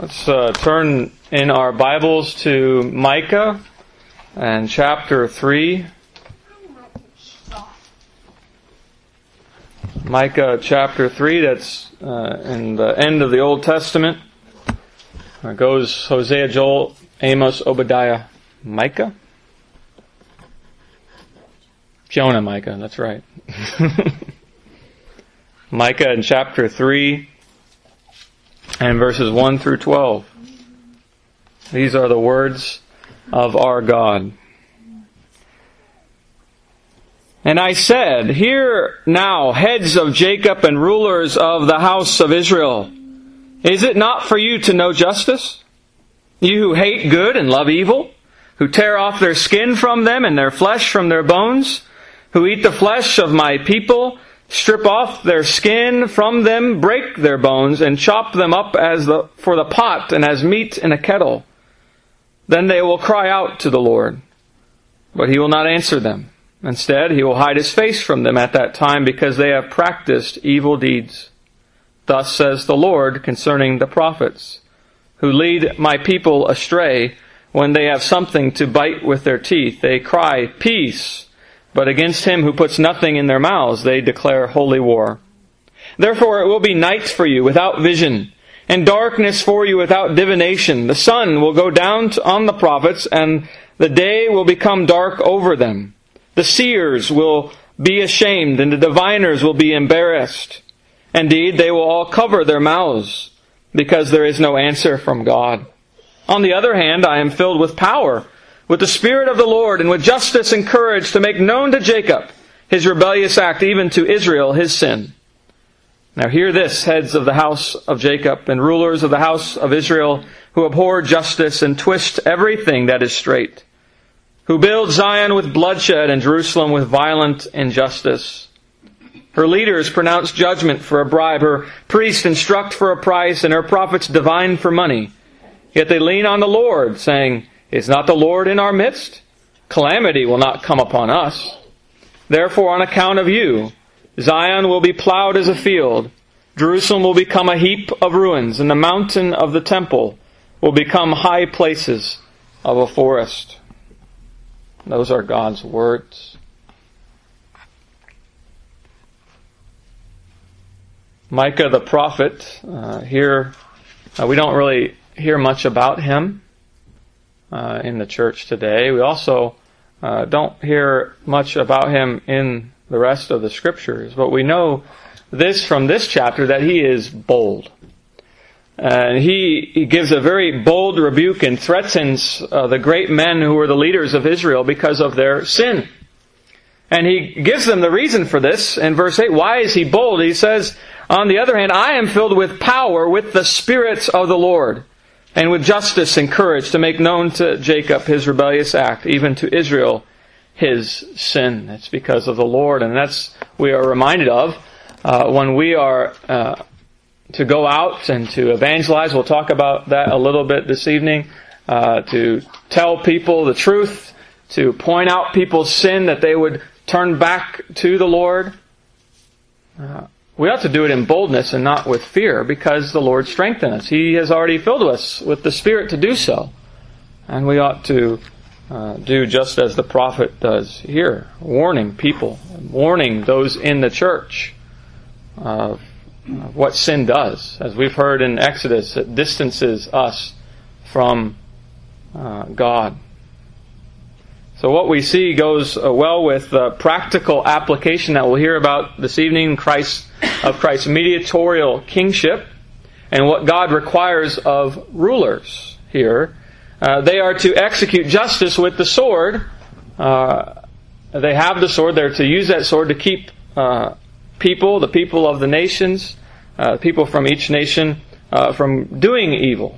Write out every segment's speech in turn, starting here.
Let's turn in our Bibles to Micah and chapter 3. Micah chapter 3, that's in the end of the Old Testament. There goes Hosea, Joel, Amos, Obadiah, Micah. Jonah, Micah, that's right. Micah in chapter 3 and verses 1 through 12. These are the words of our God. And I said, "Hear now, heads of Jacob and rulers of the house of Israel. Is it not for you to know justice? You who hate good and love evil, who tear off their skin from them and their flesh from their bones, who eat the flesh of my people, strip off their skin from them, break their bones, and chop them up for the pot and as meat in a kettle. Then they will cry out to the Lord, but He will not answer them. Instead, He will hide His face from them at that time, because they have practiced evil deeds. Thus says the Lord concerning the prophets, who lead my people astray. When they have something to bite with their teeth, they cry, 'Peace!' But against him who puts nothing in their mouths, they declare holy war. Therefore it will be night for you without vision, and darkness for you without divination. The sun will go down on the prophets, and the day will become dark over them. The seers will be ashamed, and the diviners will be embarrassed. Indeed, they will all cover their mouths, because there is no answer from God. On the other hand, I am filled with power, with the Spirit of the Lord, and with justice and courage, to make known to Jacob his rebellious act, even to Israel his sin. Now hear this, heads of the house of Jacob and rulers of the house of Israel, who abhor justice and twist everything that is straight, who build Zion with bloodshed and Jerusalem with violent injustice. Her leaders pronounce judgment for a bribe, her priests instruct for a price, and her prophets divine for money. Yet they lean on the Lord, saying, 'Is not the Lord in our midst? Calamity will not come upon us.' Therefore, on account of you, Zion will be plowed as a field, Jerusalem will become a heap of ruins, and the mountain of the temple will become high places of a forest." Those are God's words. Micah the prophet, here we don't really hear much about him in the church today. We also don't hear much about him in the rest of the Scriptures. But we know this from this chapter, that he is bold. And he gives a very bold rebuke and threatens the great men who were the leaders of Israel because of their sin. And he gives them the reason for this in verse 8. Why is he bold? He says, "On the other hand, I am filled with power, with the Spirit of the Lord, and with justice and courage, to make known to Jacob his rebellious act, even to Israel his sin." It's because of the Lord, and that's we are reminded of when we are to go out and to evangelize. We'll talk about that a little bit this evening. To tell people the truth, to point out people's sin, that they would turn back to the Lord. We ought to do it in boldness and not with fear, because the Lord strengthens us. He has already filled us with the Spirit to do so. And we ought to do just as the prophet does here, warning people, warning those in the church of what sin does. As we've heard in Exodus, it distances us from God. So what we see goes well with the practical application that we'll hear about this evening, of Christ's mediatorial kingship, and what God requires of rulers here. They are to execute justice with the sword. They have the sword. They're to use that sword to keep the people of the nations, people from each nation, from doing evil.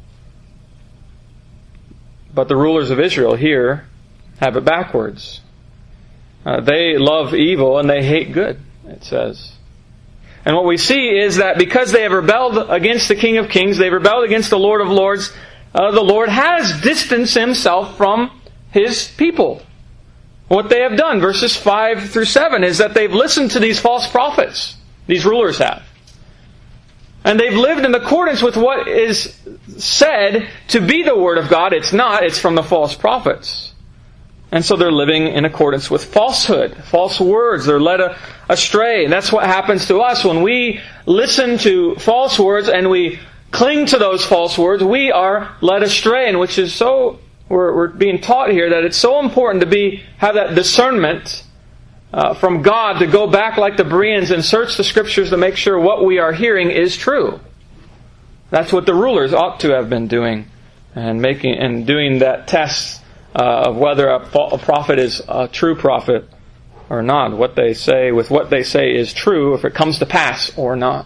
But the rulers of Israel here have it backwards. They love evil and they hate good, it says. And what we see is that because they have rebelled against the King of Kings, they've rebelled against the Lord of Lords, the Lord has distanced Himself from His people. What they have done, verses 5 through 7, is that they've listened to these false prophets. These rulers have. And they've lived in accordance with what is said to be the Word of God. It's not. It's from the false prophets. And so they're living in accordance with falsehood, false words. They're led astray. And that's what happens to us. When we listen to false words and we cling to those false words, we are led astray. And which is so, we're being taught here that it's so important to have that discernment from God to go back like the Bereans and search the Scriptures to make sure what we are hearing is true. That's what the rulers ought to have been doing, and doing that test of whether a prophet is a true prophet or not. What they say is true, if it comes to pass or not.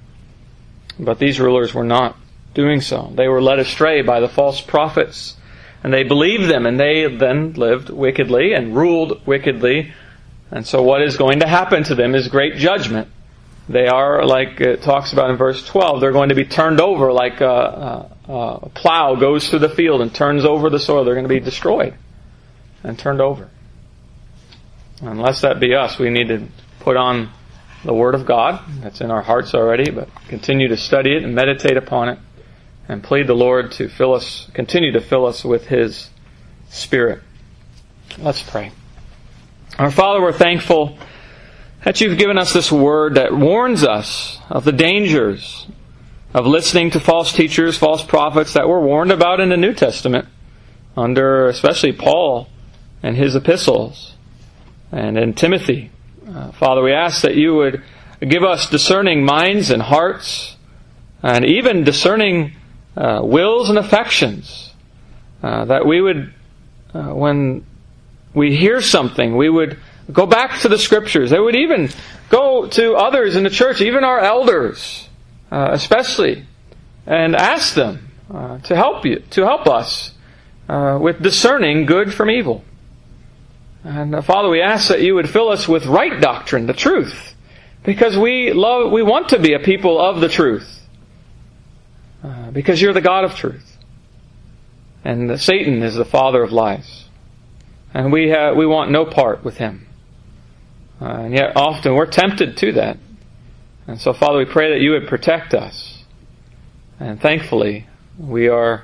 But these rulers were not doing so. They were led astray by the false prophets, and they believed them, and they then lived wickedly and ruled wickedly. And so what is going to happen to them is great judgment. They are, like it talks about in verse 12, they're going to be turned over like a plow goes through the field and turns over the soil. They're going to be destroyed and turned over. Unless that be us, we need to put on the Word of God. That's in our hearts already, but continue to study it and meditate upon it and plead the Lord to continue to fill us with His Spirit. Let's pray. Our Father, we're thankful that You've given us this Word that warns us of the dangers of listening to false teachers, false prophets that were warned about in the New Testament, under especially Paul and his epistles, and in Timothy. Father, we ask that You would give us discerning minds and hearts, and even discerning wills and affections, that we would, when we hear something, we would go back to the Scriptures. They would even go to others in the church, even our elders, especially, and ask them to help us with discerning good from evil. And Father, we ask that You would fill us with right doctrine, the truth, because we want to be a people of the truth, because You're the God of truth, and Satan is the father of lies. And we want no part with him. And yet often we're tempted to that. And so, Father, we pray that You would protect us. And thankfully, we know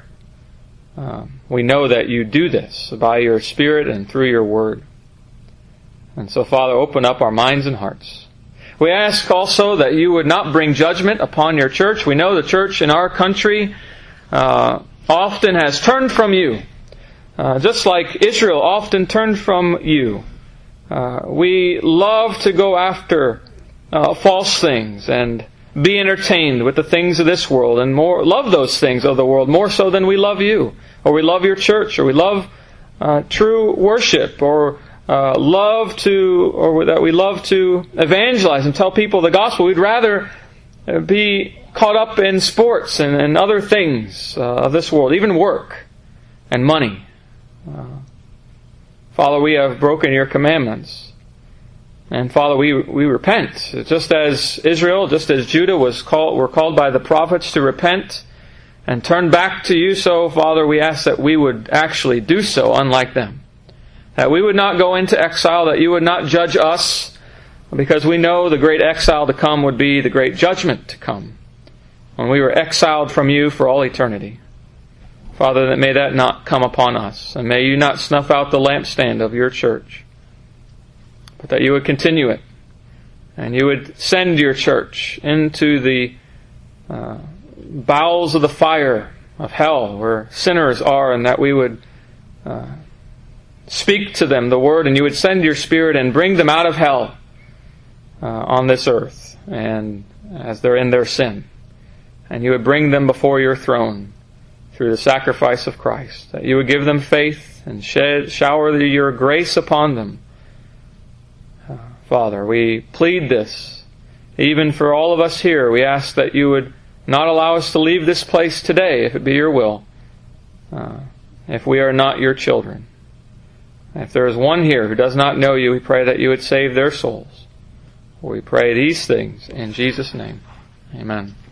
that You do this by Your Spirit and through Your Word. And so, Father, open up our minds and hearts. We ask also that You would not bring judgment upon Your church. We know the church in our country often has turned from You. Just like Israel often turned from You. We love to go after false things and be entertained with the things of this world, and love those things of the world more so than we love You, or we love Your church, or we love true worship, or that we love to evangelize and tell people the gospel. We'd rather be caught up in sports and other things of this world, even work and money. Father, we have broken Your commandments. And Father, we repent. Just as Israel, just as Judah were called by the prophets to repent and turn back to You, so Father, we ask that we would actually do so unlike them. That we would not go into exile, that You would not judge us, because we know the great exile to come would be the great judgment to come, when we were exiled from You for all eternity. Father, that may that not come upon us, and may You not snuff out the lampstand of Your church, but that You would continue it, and You would send Your church into the bowels of the fire of hell, where sinners are, and that we would speak to them the Word, and You would send Your Spirit and bring them out of hell on this earth, and as they're in their sin, and You would bring them before Your throne through the sacrifice of Christ, that You would give them faith and shower Your grace upon them. Father, we plead this, even for all of us here. We ask that You would not allow us to leave this place today, if it be Your will, if we are not Your children. If there is one here who does not know You, we pray that You would save their souls. We pray these things in Jesus' name. Amen.